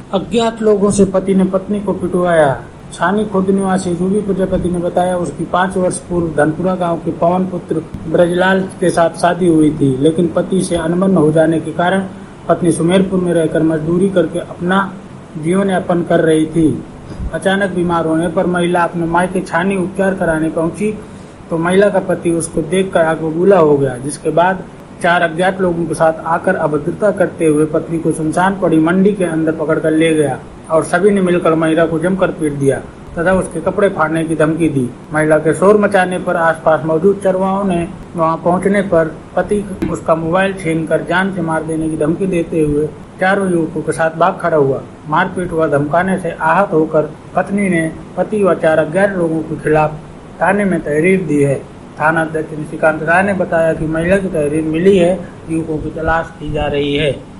अज्ञात लोगों से पति ने पत्नी को पिटवाया। छानी खुर्द निवासी रूबी प्रजापति ने बताया उसकी 5 वर्ष पूर्व धनपुरा गांव के पवन पुत्र ब्रजलाल के साथ शादी हुई थी, लेकिन पति से अनबन हो जाने के कारण पत्नी सुमेरपुर में रहकर मजदूरी करके अपना जीवन यापन कर रही थी। अचानक बीमार होने पर महिला अपने मायके छानी उपचार कराने पहुंची तो महिला का पति उसको देखकर आग बबूला हो गया, जिसके बाद 4 अज्ञात लोगों के साथ आकर अभद्रता करते हुए पत्नी को सुनसान पड़ी मंडी के अंदर पकड़कर ले गया और सभी ने मिलकर महिला को जमकर पीट दिया तथा उसके कपड़े फाड़ने की धमकी दी। महिला के शोर मचाने पर आसपास मौजूद चरवाहों ने वहां पहुंचने पर पति उसका मोबाइल छीनकर जान से मार देने की धमकी देते हुए चारों युवकों के साथ भाग खड़ा हुआ। मारपीट व धमकाने से आहत होकर पत्नी ने पति व 4 अज्ञात लोगों के खिलाफ थाने में तहरीर दी है। थाना अध्यक्ष निशिकांत राय ने बताया कि महिला की तहरीर मिली है, युवकों की तलाश की जा रही है।